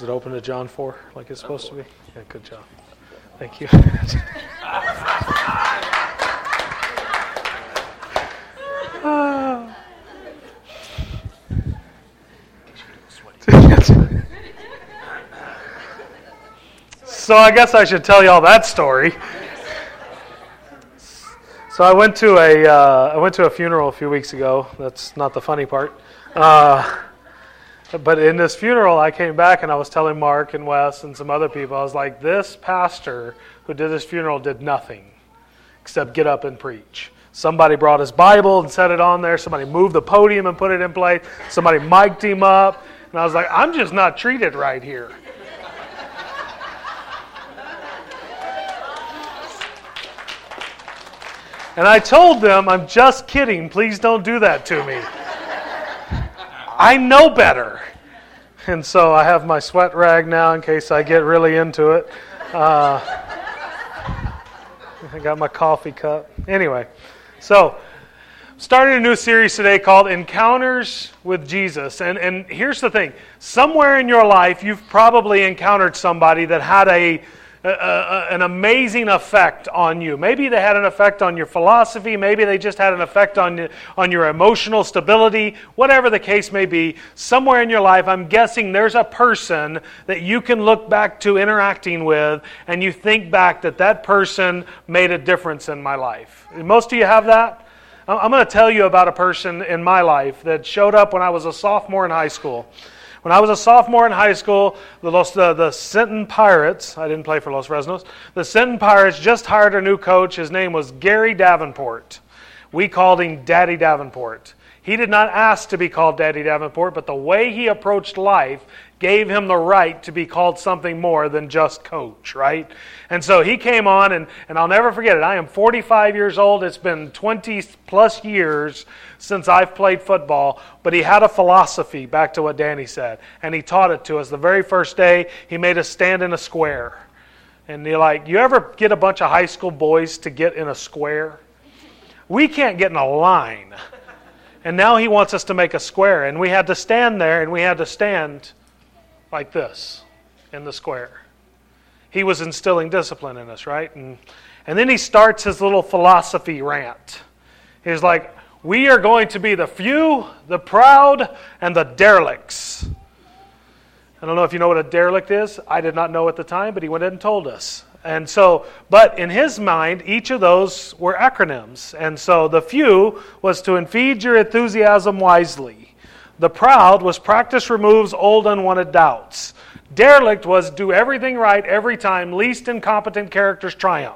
Is it open to John 4 like it's supposed to be? Yeah, good job. Thank you. So I guess I should tell y'all that story. So I went to a funeral a few weeks ago. That's not the funny part. But in this funeral, I came back and I was telling Mark and Wes and some other people, I was like, this pastor who did this funeral did nothing except get up and preach. Somebody brought his Bible and set it on there. Somebody moved the podium and put it in place. Somebody mic'd him up. And I was like, I'm just not treated right here. And I told them, I'm just kidding. Please don't do that to me. I know better. And so I have my sweat rag now in case I get really into it. I got my coffee cup. Anyway, so starting a new series today called Encounters with Jesus. And here's the thing. Somewhere in your life, you've probably encountered somebody that had an amazing effect on you. Maybe they had an effect on your philosophy. Maybe they just had an effect on your emotional stability. Whatever the case may be, somewhere in your life, I'm guessing there's a person that you can look back to interacting with, and you think back that person made a difference in my life. Most of you have that? I'm going to tell you about a person in my life that showed up when I was a sophomore in high school. When I was a sophomore in high school, the Sinton Pirates, I didn't play for Los Fresnos, the Sinton Pirates just hired a new coach. His name was Gary Davenport. We called him Daddy Davenport. He did not ask to be called Daddy Davenport, but the way he approached life gave him the right to be called something more than just coach, right? And so he came on, and I'll never forget it. I am 45 years old. It's been 20 plus years since I've played football, but he had a philosophy, back to what Danny said, and he taught it to us. The very first day, he made us stand in a square. And you're like, you ever get a bunch of high school boys to get in a square? We can't get in a line. And now he wants us to make a square, and we had to stand there, and we had to stand like this in the square. He was instilling discipline in us, right? And then he starts his little philosophy rant. He's like, we are going to be the few, the proud, and the derelicts. I don't know if you know what a derelict is. I did not know at the time, but he went in and told us. And so, but in his mind, each of those were acronyms. And so the few was to feed your enthusiasm wisely. The proud was practice removes old unwanted doubts. Derelict was do everything right every time, least incompetent characters triumph.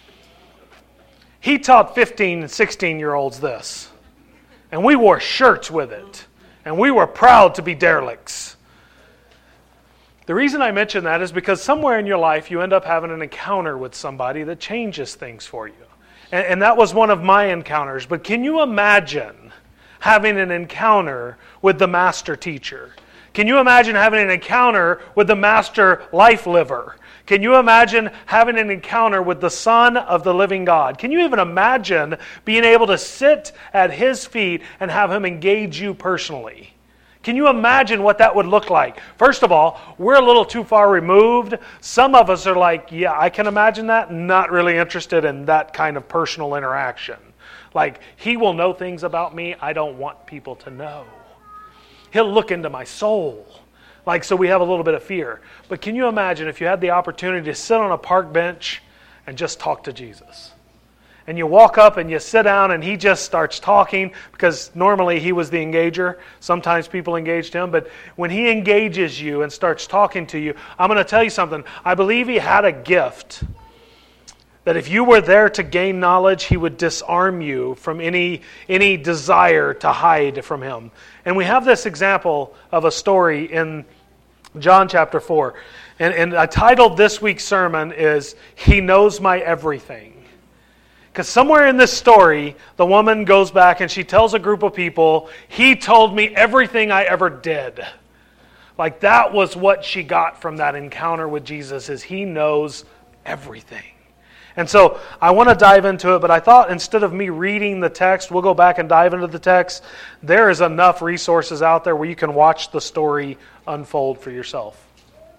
He taught 15 and 16-year-olds this. And we wore shirts with it. And we were proud to be derelicts. The reason I mention that is because somewhere in your life you end up having an encounter with somebody that changes things for you. And that was one of my encounters. But can you imagine having an encounter with the master teacher? Can you imagine having an encounter with the master life liver? Can you imagine having an encounter with the Son of the living God? Can you even imagine being able to sit at His feet and have Him engage you personally? Can you imagine what that would look like? First of all, we're a little too far removed. Some of us are like, yeah, I can imagine that. Not really interested in that kind of personal interaction. Like, He will know things about me I don't want people to know. He'll look into my soul. Like, so we have a little bit of fear. But can you imagine if you had the opportunity to sit on a park bench and just talk to Jesus? And you walk up and you sit down and He just starts talking, because normally He was the engager. Sometimes people engaged Him. But when He engages you and starts talking to you, I'm going to tell you something. I believe He had a gift that if you were there to gain knowledge, He would disarm you from any desire to hide from Him. And we have this example of a story in John chapter 4. And I titled this week's sermon is, He Knows My Everything. Because somewhere in this story, the woman goes back and she tells a group of people, He told me everything I ever did. Like, that was what she got from that encounter with Jesus, is He knows everything. And so I want to dive into it, but I thought instead of me reading the text, we'll go back and dive into the text. There is enough resources out there where you can watch the story unfold for yourself.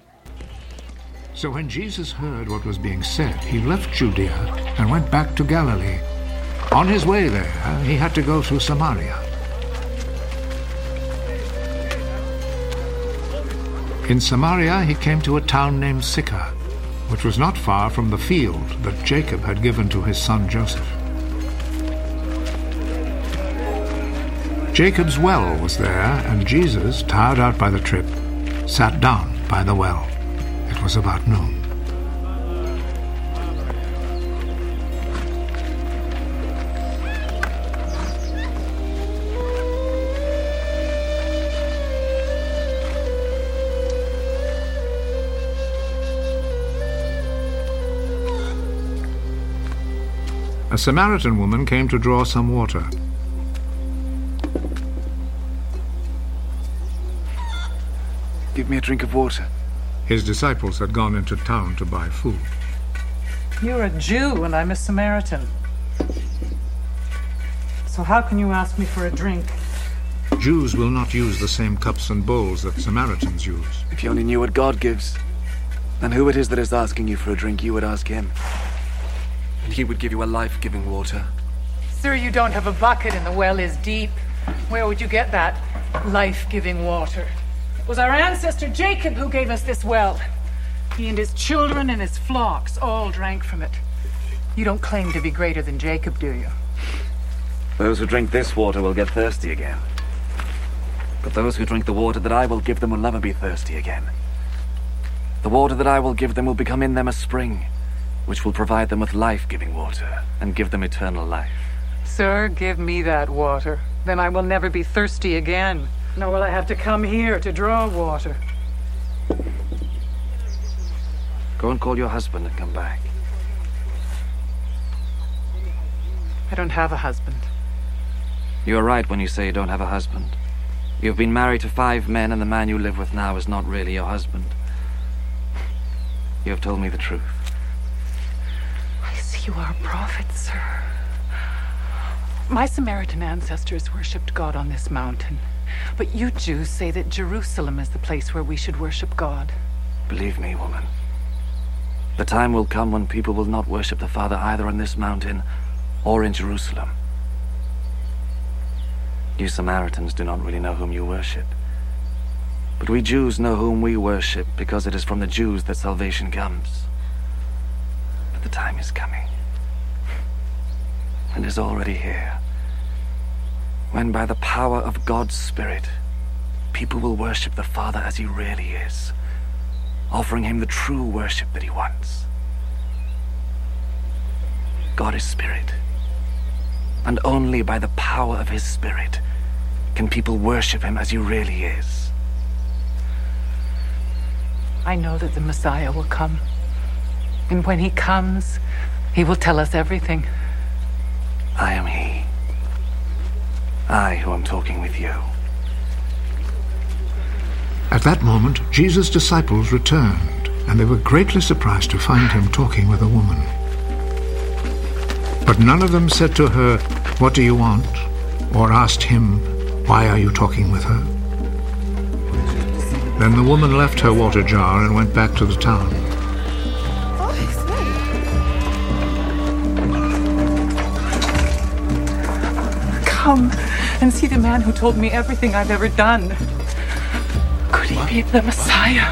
So when Jesus heard what was being said, he left Judea and went back to Galilee. On his way there, he had to go through Samaria. In Samaria, he came to a town named Sychar, which was not far from the field that Jacob had given to his son Joseph. Jacob's well was there, and Jesus, tired out by the trip, sat down by the well. It was about noon. A Samaritan woman came to draw some water. Give me a drink of water. His disciples had gone into town to buy food. You're a Jew and I'm a Samaritan. So how can you ask me for a drink? Jews will not use the same cups and bowls that Samaritans use. If you only knew what God gives, and who it is that is asking you for a drink, you would ask him. And he would give you a life-giving water. Sir, you don't have a bucket and the well is deep. Where would you get that life-giving water? It was our ancestor Jacob who gave us this well. He and his children and his flocks all drank from it. You don't claim to be greater than Jacob, do you? Those who drink this water will get thirsty again. But those who drink the water that I will give them will never be thirsty again. The water that I will give them will become in them a spring, which will provide them with life-giving water and give them eternal life. Sir, give me that water. Then I will never be thirsty again. Nor will I have to come here to draw water. Go and call your husband and come back. I don't have a husband. You are right when you say you don't have a husband. You have been married to 5 men, and the man you live with now is not really your husband. You have told me the truth. I see you are a prophet, sir. My Samaritan ancestors worshipped God on this mountain. But you Jews say that Jerusalem is the place where we should worship God. Believe me, woman. The time will come when people will not worship the Father either on this mountain or in Jerusalem. You Samaritans do not really know whom you worship. But we Jews know whom we worship because it is from the Jews that salvation comes. But the time is coming, and is already here, when by the power of God's Spirit, people will worship the Father as he really is, offering him the true worship that he wants. God is Spirit, and only by the power of his Spirit can people worship him as he really is. I know that the Messiah will come, and when he comes, he will tell us everything. I am he. I who am talking with you. At that moment, Jesus' disciples returned, and they were greatly surprised to find him talking with a woman. But none of them said to her, "What do you want?" or asked him, "Why are you talking with her?" Then the woman left her water jar and went back to the town. Come and see the man who told me everything I've ever done. Could he be the Messiah?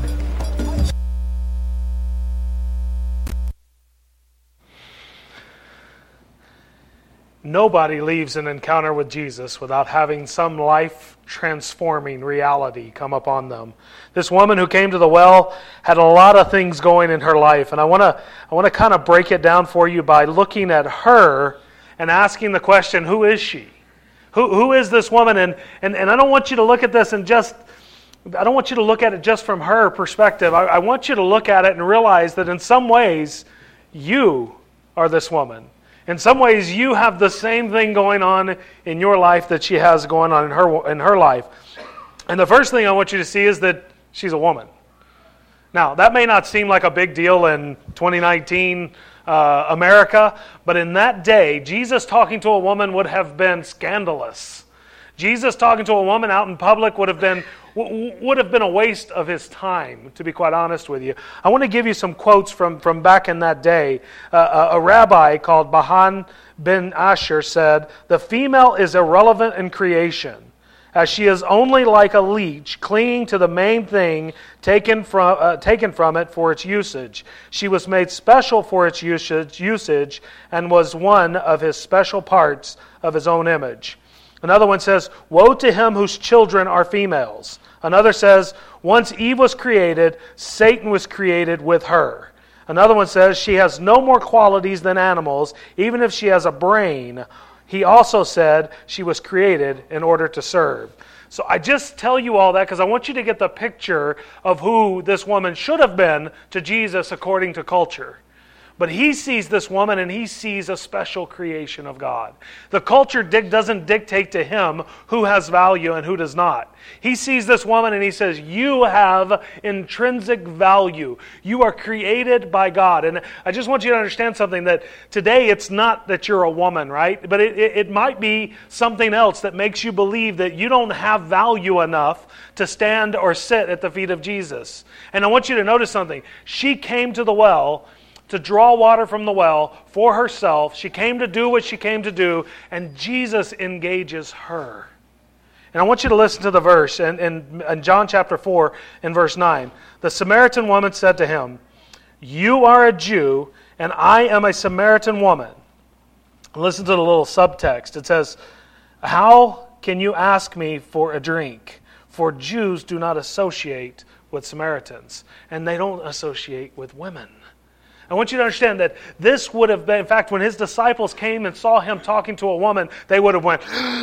Nobody leaves an encounter with Jesus without having some life-transforming reality come upon them. This woman who came to the well had a lot of things going in her life, and I want to kind of break it down for you by looking at her and asking the question, who is she? Who is this woman? And I don't want you to look at this and I don't want you to look at it just from her perspective. I want you to look at it and realize that in some ways, you are this woman. In some ways, you have the same thing going on in your life that she has going on in her life. And the first thing I want you to see is that she's a woman. Now, that may not seem like a big deal in 2019 America, but in that day, Jesus talking to a woman would have been scandalous. Jesus talking to a woman out in public would have been would have been a waste of his time, to be quite honest with you. I want to give you some quotes from back in that day. A rabbi called Bahan ben Asher said, "The female is irrelevant in creation, as she is only like a leech clinging to the main thing taken from it for its usage. She was made special for its usage and was one of his special parts of his own image." Another one says, "Woe to him whose children are females." Another says, "Once Eve was created, Satan was created with her." Another one says, "She has no more qualities than animals, even if she has a brain." He also said she was created in order to serve. So I just tell you all that because I want you to get the picture of who this woman should have been to Jesus according to culture. But he sees this woman and he sees a special creation of God. The culture doesn't dictate to him who has value and who does not. He sees this woman and he says, "You have intrinsic value. You are created by God." And I just want you to understand something, that today it's not that you're a woman, right? But it might be something else that makes you believe that you don't have value enough to stand or sit at the feet of Jesus. And I want you to notice something. She came to the well to draw water from the well for herself. She came to do what she came to do, and Jesus engages her. And I want you to listen to the verse in John chapter 4 and verse 9. The Samaritan woman said to him, "You are a Jew, and I am a Samaritan woman." Listen to the little subtext. It says, "How can you ask me for a drink? For Jews do not associate with Samaritans, and they don't associate with women." I want you to understand that this would have been, in fact, when his disciples came and saw him talking to a woman, they would have went,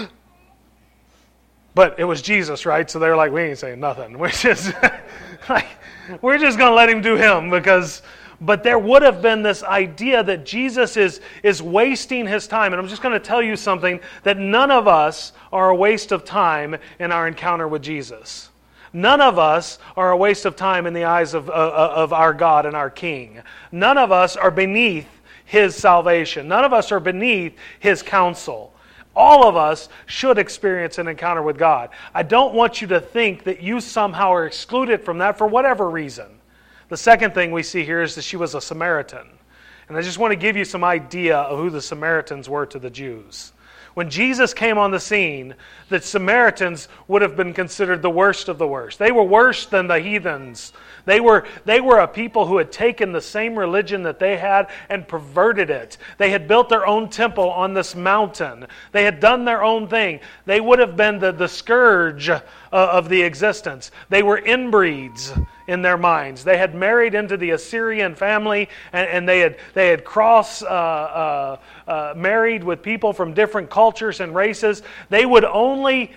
but it was Jesus, right? So they were like, "We ain't saying nothing. We're just going to let him do him," but there would have been this idea that Jesus is wasting his time. And I'm just going to tell you something, that none of us are a waste of time in our encounter with Jesus. None of us are a waste of time in the eyes of our God and our King. None of us are beneath His salvation. None of us are beneath His counsel. All of us should experience an encounter with God. I don't want you to think that you somehow are excluded from that for whatever reason. The second thing we see here is that she was a Samaritan. And I just want to give you some idea of who the Samaritans were to the Jews. When Jesus came on the scene, the Samaritans would have been considered the worst of the worst. They were worse than the heathens. They were a people who had taken the same religion that they had and perverted it. They had built their own temple on this mountain. They had done their own thing. They would have been the scourge of the existence. They were inbreeds in their minds. They had married into the Assyrian family, and they had married with people from different cultures and races. They would only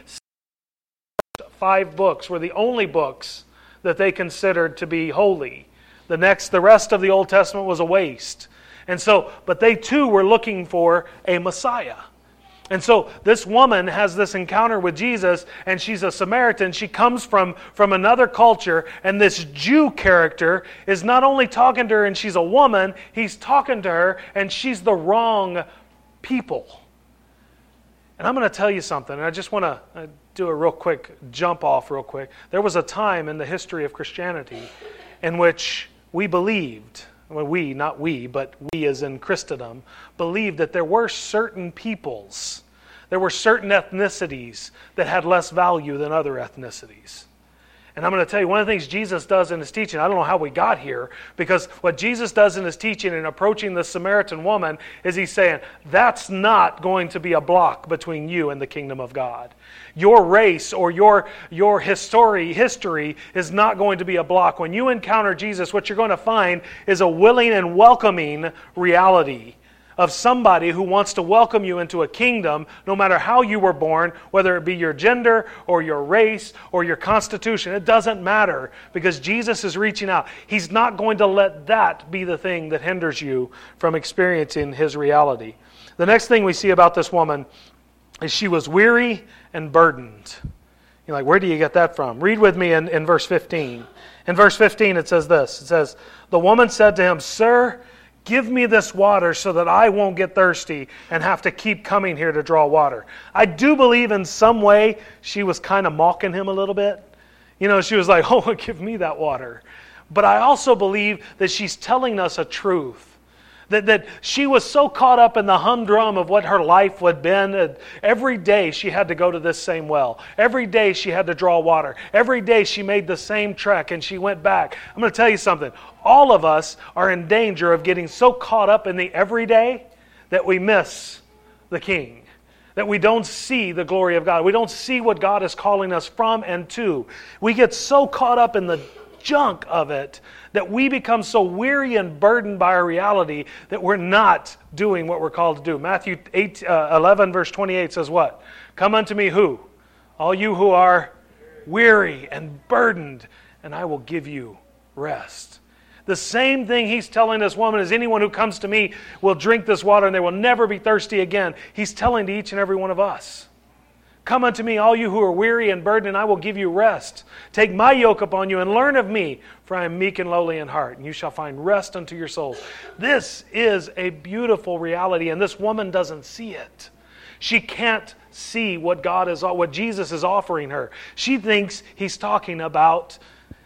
5 books were the only books that they considered to be holy. The rest of the Old Testament was a waste. And so, but they too were looking for a Messiah. And so this woman has this encounter with Jesus, and she's a Samaritan. She comes from another culture, and this Jew character is not only talking to her and she's a woman, he's talking to her and she's the wrong people. And I'm going to tell you something, and I just want to do a real quick jump off real quick. There was a time in the history of Christianity in which we believed, well, not we, but we as in Christendom, believed that there were certain peoples, there were certain ethnicities that had less value than other ethnicities. And I'm going to tell you, one of the things Jesus does in His teaching, I don't know how we got here, because what Jesus does in His teaching in approaching the Samaritan woman is He's saying, that's not going to be a block between you and the kingdom of God. Your race or your history is not going to be a block. When you encounter Jesus, what you're going to find is a willing and welcoming reality of somebody who wants to welcome you into a kingdom, no matter how you were born, whether it be your gender or your race or your constitution. It doesn't matter, because Jesus is reaching out. He's not going to let that be the thing that hinders you from experiencing His reality. The next thing we see about this woman is she was weary and burdened. You're like, where do you get that from? Read with me in verse 15. In verse 15 it says this. It says, "The woman said to him, 'Sir, give me this water so that I won't get thirsty and have to keep coming here to draw water.'" I do believe in some way she was kind of mocking him a little bit. She was like, oh, give me that water. But I also believe that she's telling us a truth. That she was so caught up in the humdrum of what her life had been. Every day she had to go to this same well. Every day she had to draw water. Every day she made the same trek and she went back. I'm going to tell you something. All of us are in danger of getting so caught up in the everyday that we miss the King. That we don't see the glory of God. We don't see what God is calling us from and to. We get so caught up in the junk of it that we become so weary and burdened by our reality that we're not doing what we're called to do. Matthew 11 verse 28 says what? Come unto me who? All you who are weary and burdened, and I will give you rest. The same thing he's telling this woman is anyone who comes to me will drink this water and they will never be thirsty again. He's telling to each and every one of us. Come unto me, all you who are weary and burdened, and I will give you rest. Take my yoke upon you and learn of me, for I am meek and lowly in heart, and you shall find rest unto your souls. This is a beautiful reality, and this woman doesn't see it. She can't see what Jesus is offering her. She thinks he's talking about,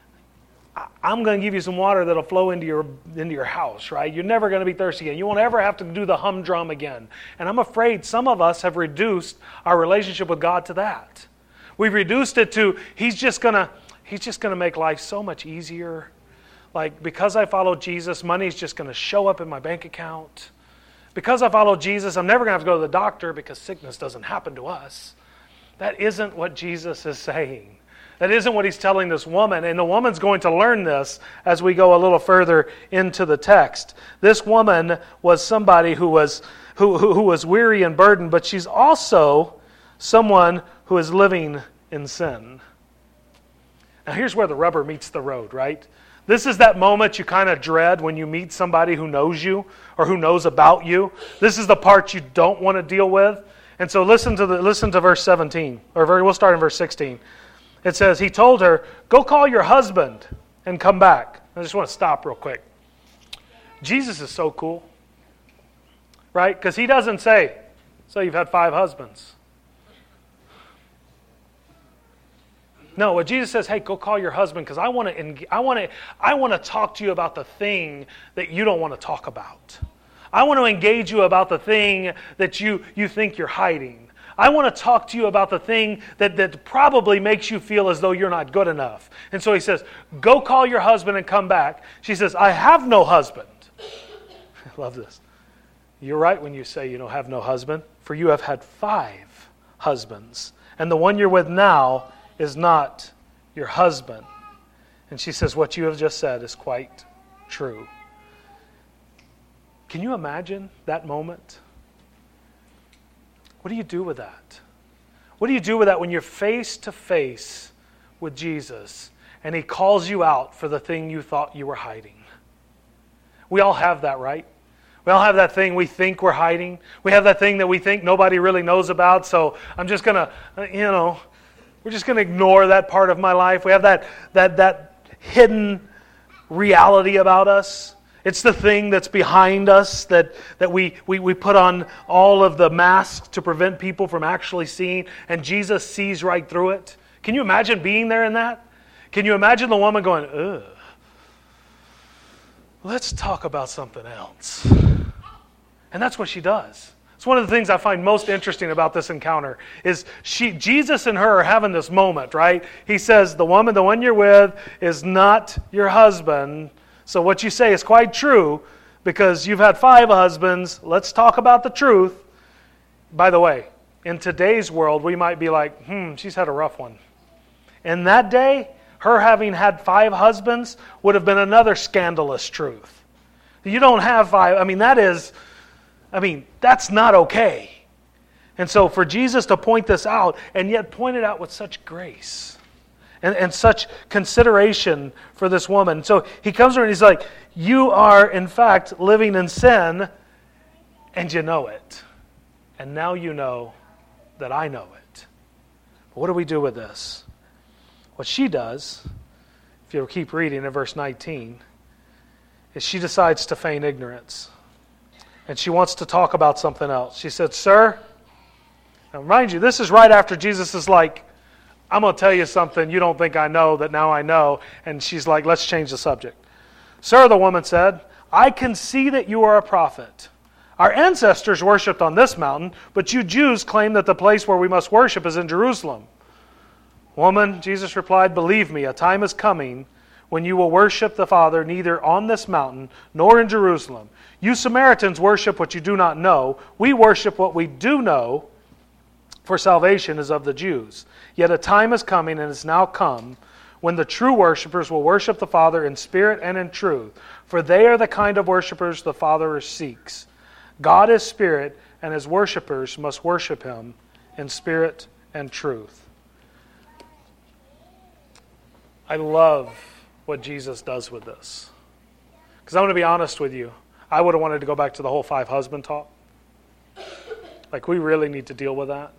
I'm going to give you some water that'll flow into your house, right? You're never going to be thirsty again. You won't ever have to do the humdrum again. And I'm afraid some of us have reduced our relationship with God to that. We've reduced it to He's just going to make life so much easier. Like, because I follow Jesus, money's just going to show up in my bank account. Because I follow Jesus, I'm never going to have to go to the doctor because sickness doesn't happen to us. That isn't what Jesus is saying. That isn't what he's telling this woman, and the woman's going to learn this as we go a little further into the text. This woman was somebody who was weary and burdened, but she's also someone who is living in sin. Now here's where the rubber meets the road, right? This is that moment you kind of dread when you meet somebody who knows you or who knows about you. This is the part you don't want to deal with. And so listen to verse 17, we'll start in verse 16. It says, he told her, go call your husband and come back. I just want to stop real quick. Jesus is so cool, right? Because he doesn't say, so you've had 5 husbands. No, what Jesus says, hey, go call your husband because I want to talk to you about the thing that you don't want to talk about. I want to engage you about the thing that you think you're hiding. I want to talk to you about the thing that probably makes you feel as though you're not good enough. And so he says, go call your husband and come back. She says, I have no husband. I love this. You're right when you say you don't have no husband, for you have had 5 husbands, and the one you're with now is not your husband. And she says, what you have just said is quite true. Can you imagine that moment? What do you do with that? What do you do with that when you're face to face with Jesus and he calls you out for the thing you thought you were hiding? We all have that, right? We all have that thing we think we're hiding. We have that thing that we think nobody really knows about, so I'm just going to, we're just going to ignore that part of my life. We have that hidden reality about us. It's the thing that's behind us that we put on all of the masks to prevent people from actually seeing, and Jesus sees right through it. Can you imagine being there in that? Can you imagine the woman going, ugh, let's talk about something else? And that's what she does. It's one of the things I find most interesting about this encounter is Jesus and her are having this moment, right? He says, the one you're with is not your husband. So what you say is quite true because you've had 5 husbands. Let's talk about the truth. By the way, in today's world, we might be like, she's had a rough one. In that day, her having had 5 husbands would have been another scandalous truth. You don't have 5. That's not okay. And so for Jesus to point this out and yet point it out with such grace and such consideration for this woman. So he comes to her and he's like, you are in fact living in sin and you know it. And now you know that I know it. But what do we do with this? What she does, if you'll keep reading in verse 19, is she decides to feign ignorance. And she wants to talk about something else. She said, sir, now mind you, this is right after Jesus is like, I'm going to tell you something you don't think I know that now I know. And she's like, let's change the subject. Sir, the woman said, I can see that you are a prophet. Our ancestors worshipped on this mountain, but you Jews claim that the place where we must worship is in Jerusalem. Woman, Jesus replied, believe me, a time is coming when you will worship the Father neither on this mountain nor in Jerusalem. You Samaritans worship what you do not know. We worship what we do know, for salvation is of the Jews. Yet a time is coming, and is now come, when the true worshipers will worship the Father in spirit and in truth, for they are the kind of worshipers the Father seeks. God is spirit, and His worshipers must worship Him in spirit and truth. I love what Jesus does with this. Because I'm going to be honest with you, I would have wanted to go back to the whole 5 husband talk. Like, we really need to deal with that.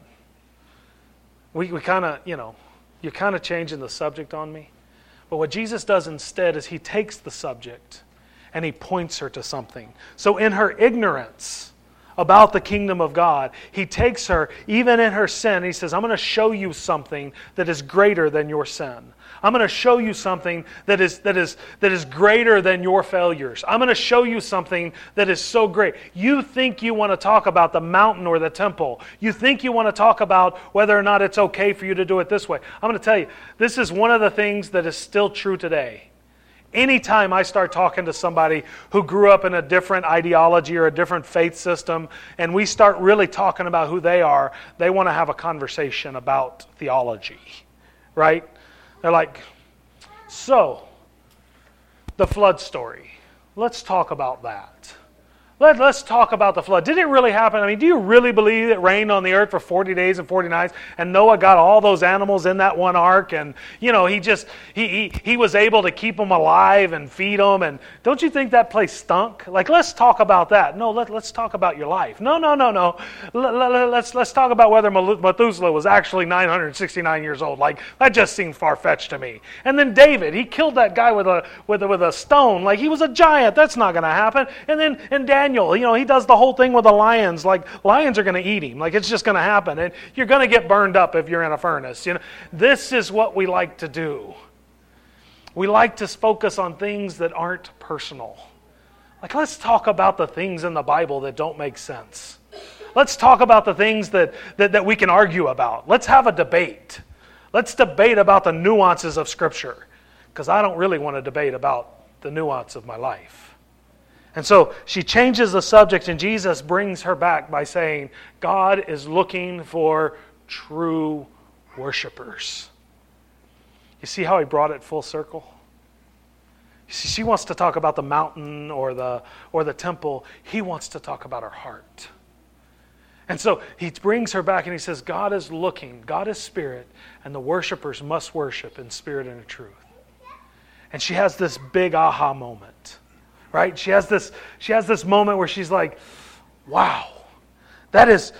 We kind of, you're kind of changing the subject on me. But what Jesus does instead is He takes the subject and He points her to something. So in her ignorance about the kingdom of God, He takes her, even in her sin, He says, I'm going to show you something that is greater than your sin. I'm going to show you something that is greater than your failures. I'm going to show you something that is so great. You think you want to talk about the mountain or the temple. You think you want to talk about whether or not it's okay for you to do it this way. I'm going to tell you, this is one of the things that is still true today. Anytime I start talking to somebody who grew up in a different ideology or a different faith system, and we start really talking about who they are, they want to have a conversation about theology, right? They're like, so, the flood story. Let's talk about that. Let's talk about the flood. Did it really happen? I mean, do you really believe it rained on the earth for 40 days and 40 nights and Noah got all those animals in that one ark and, he was able to keep them alive and feed them? And don't you think that place stunk? Like, let's talk about that. No, let's talk about your life. No. Let's talk about whether Methuselah was actually 969 years old. Like, that just seemed far-fetched to me. And then David, he killed that guy with a stone. Like, he was a giant. That's not going to happen. And Daniel, he does the whole thing with the lions. Like, lions are going to eat him. Like, it's just going to happen. And you're going to get burned up if you're in a furnace. This is what we like to do. We like to focus on things that aren't personal. Like, let's talk about the things in the Bible that don't make sense. Let's talk about the things that we can argue about. Let's have a debate. Let's debate about the nuances of Scripture. Because I don't really want to debate about the nuance of my life. And so she changes the subject, and Jesus brings her back by saying, God is looking for true worshipers. You see how He brought it full circle? You see, she wants to talk about the mountain or the temple. He wants to talk about her heart. And so He brings her back and He says, God is looking, God is spirit, and the worshipers must worship in spirit and in truth. And she has this big aha moment. Right? She has this moment where she's like, wow, that is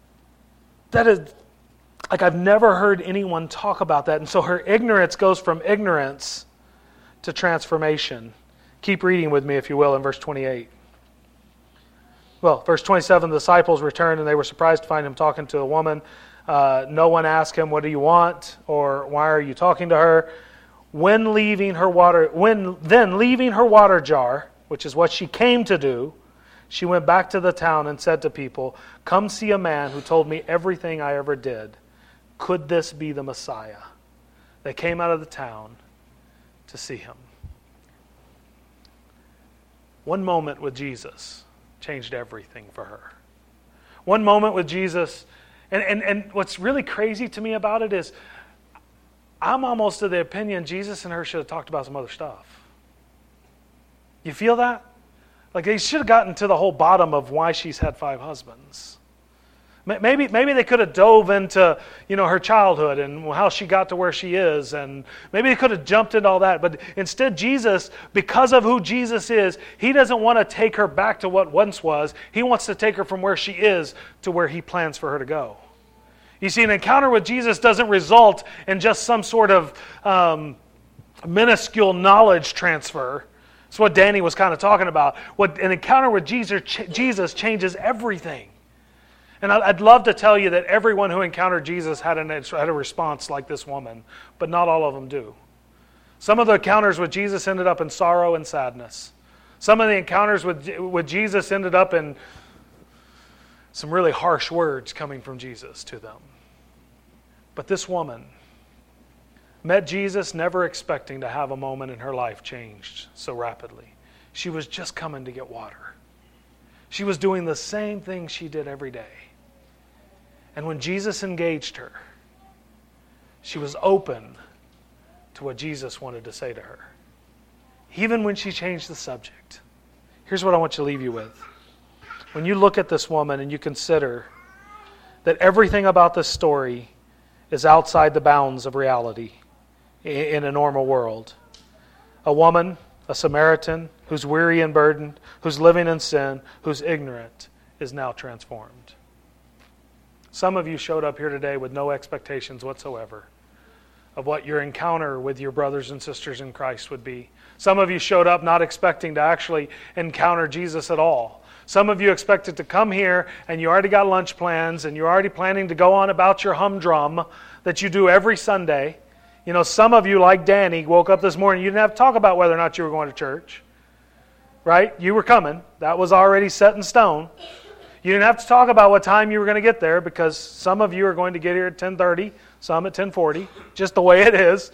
like, I've never heard anyone talk about that. And so her ignorance goes from ignorance to transformation. Keep reading with me, if you will, in verse 28. Well, verse 27, the disciples returned and they were surprised to find Him talking to a woman. No one asked Him, what do you want? Or why are you talking to her? Then leaving her water jar, which is what she came to do, she went back to the town and said to people, come see a man who told me everything I ever did. Could this be the Messiah? They came out of the town to see Him. One moment with Jesus changed everything for her. One moment with Jesus, and what's really crazy to me about it is, I'm almost of the opinion Jesus and her should have talked about some other stuff. You feel that? Like, they should have gotten to the whole bottom of why she's had 5 husbands. Maybe they could have dove into, her childhood and how she got to where she is, and maybe they could have jumped into all that. But instead, Jesus, because of who Jesus is, He doesn't want to take her back to what once was. He wants to take her from where she is to where He plans for her to go. You see, an encounter with Jesus doesn't result in just some sort of minuscule knowledge transfer. That's what Danny was kind of talking about. An encounter with Jesus changes everything. And I'd love to tell you that everyone who encountered Jesus had a response like this woman, but not all of them do. Some of the encounters with Jesus ended up in sorrow and sadness. Some of the encounters with Jesus ended up in some really harsh words coming from Jesus to them. But this woman met Jesus never expecting to have a moment in her life changed so rapidly. She was just coming to get water. She was doing the same thing she did every day. And when Jesus engaged her, she was open to what Jesus wanted to say to her. Even when she changed the subject. Here's what I want you to leave you with. When you look at this woman and you consider that everything about this story is outside the bounds of reality in a normal world. A woman, a Samaritan, who's weary and burdened, who's living in sin, who's ignorant, is now transformed. Some of you showed up here today with no expectations whatsoever of what your encounter with your brothers and sisters in Christ would be. Some of you showed up not expecting to actually encounter Jesus at all. Some of you expected to come here and you already got lunch plans and you're already planning to go on about your humdrum that you do every Sunday. You know, some of you, like Danny, woke up this morning, you didn't have to talk about whether or not you were going to church. Right? You were coming. That was already set in stone. You didn't have to talk about what time you were going to get there because some of you are going to get here at 10:30, some at 10:40, just the way it is.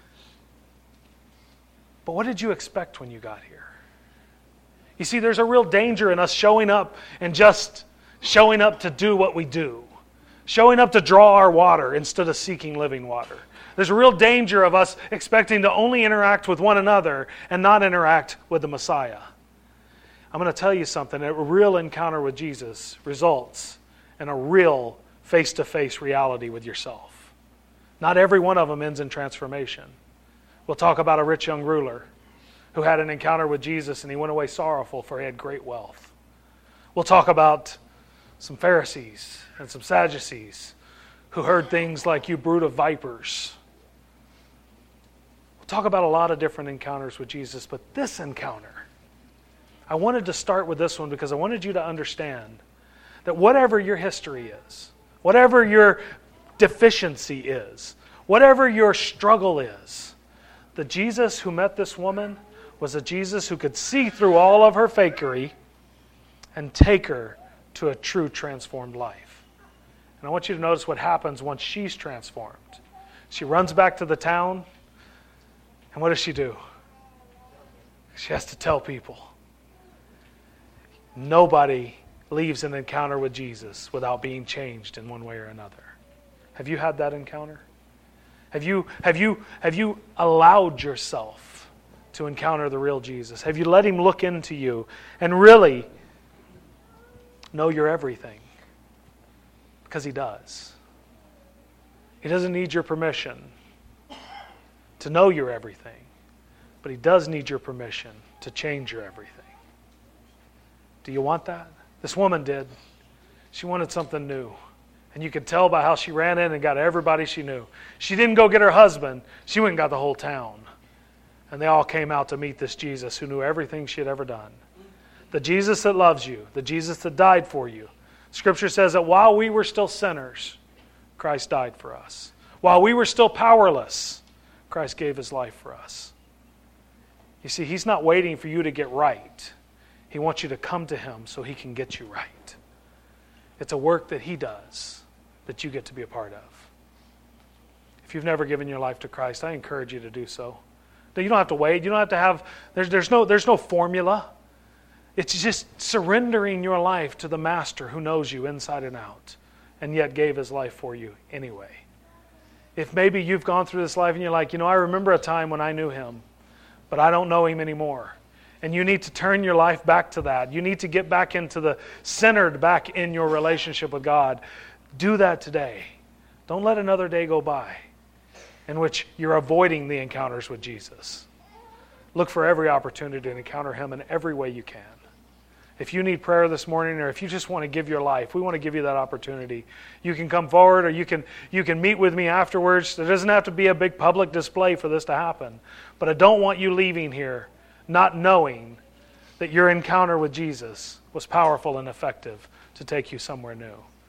But what did you expect when you got here? You see, there's a real danger in us showing up and just showing up to do what we do. Showing up to draw our water instead of seeking living water. There's a real danger of us expecting to only interact with one another and not interact with the Messiah. I'm going to tell you something. A real encounter with Jesus results in a real face-to-face reality with yourself. Not every one of them ends in transformation. We'll talk about a rich young ruler who had an encounter with Jesus and he went away sorrowful for he had great wealth. We'll talk about some Pharisees and some Sadducees who heard things like, "You brood of vipers." We'll talk about a lot of different encounters with Jesus, but this encounter, I wanted to start with this one because I wanted you to understand that whatever your history is, whatever your deficiency is, whatever your struggle is, the Jesus who met this woman was a Jesus who could see through all of her fakery and take her to a true transformed life. And I want you to notice what happens once she's transformed. She runs back to the town, and what does she do? She has to tell people. Nobody leaves an encounter with Jesus without being changed in one way or another. Have you had that encounter? Have you allowed yourself to encounter the real Jesus? Have you let him look into you and really know you're everything? Because he does. He doesn't need your permission to know you're everything, but he does need your permission to change your everything. Do you want that? This woman did. She wanted something new. And you could tell by how she ran in and got everybody she knew. She didn't go get her husband. She went and got the whole town. And they all came out to meet this Jesus who knew everything she had ever done. The Jesus that loves you. The Jesus that died for you. Scripture says that while we were still sinners, Christ died for us. While we were still powerless, Christ gave his life for us. You see, he's not waiting for you to get right. He wants you to come to him so he can get you right. It's a work that he does that you get to be a part of. If you've never given your life to Christ, I encourage you to do so. You don't have to wait. You don't have to have, there's no formula. It's just surrendering your life to the Master who knows you inside and out and yet gave his life for you anyway. If maybe you've gone through this life and you're like, I remember a time when I knew him, but I don't know him anymore. And you need to turn your life back to that. You need to get back into the centered back in your relationship with God. Do that today. Don't let another day go by in which you're avoiding the encounters with Jesus. Look for every opportunity to encounter him in every way you can. If you need prayer this morning or if you just want to give your life, we want to give you that opportunity. You can come forward or you can meet with me afterwards. There doesn't have to be a big public display for this to happen. But I don't want you leaving here not knowing that your encounter with Jesus was powerful and effective to take you somewhere new.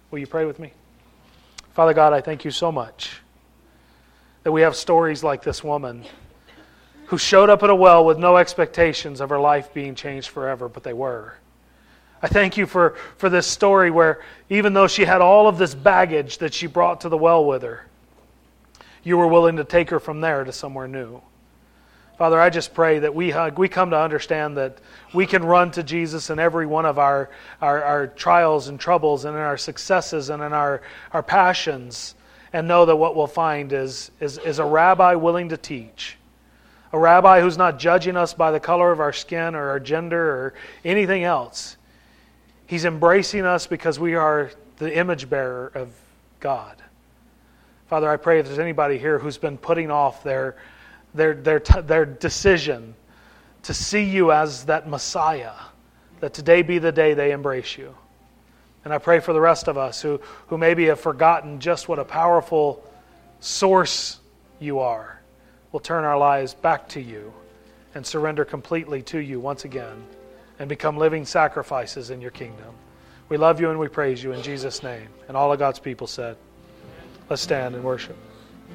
Will you pray with me? Father God, I thank you so much that we have stories like this woman who showed up at a well with no expectations of her life being changed forever, but they were. I thank you for this story where even though she had all of this baggage that she brought to the well with her, you were willing to take her from there to somewhere new. Father, I just pray that we come to understand that we can run to Jesus in every one of our trials and troubles and in our successes and in our passions, and know that what we'll find is a rabbi willing to teach. A rabbi who's not judging us by the color of our skin or our gender or anything else. He's embracing us because we are the image bearer of God. Father, I pray if there's anybody here who's been putting off their decision to see you as that Messiah, that today be the day they embrace you. And I pray for the rest of us who maybe have forgotten just what a powerful source you are. We'll turn our lives back to you and surrender completely to you once again and become living sacrifices in your kingdom. We love you and we praise you in Jesus' name. And all of God's people said, let's stand and worship.